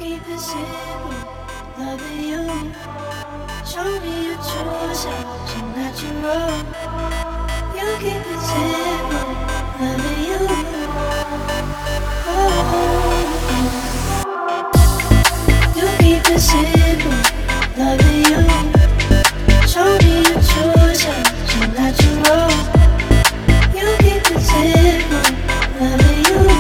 keep it simple, loving you. Show me your true self, so natural. You keep it simple, loving you. Oh, you keep it simple, loving you. Show me your true self, so natural. You keep it simple, loving you.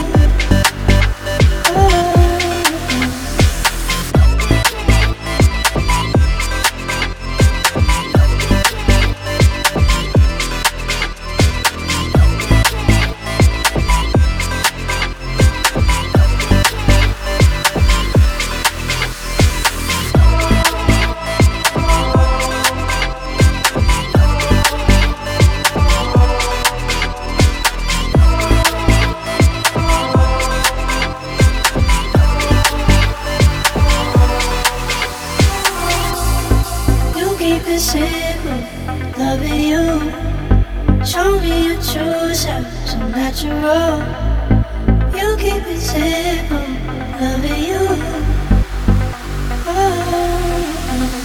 Keep it simple, loving you. Show me your true self, so natural. You keep it simple, loving you. Oh.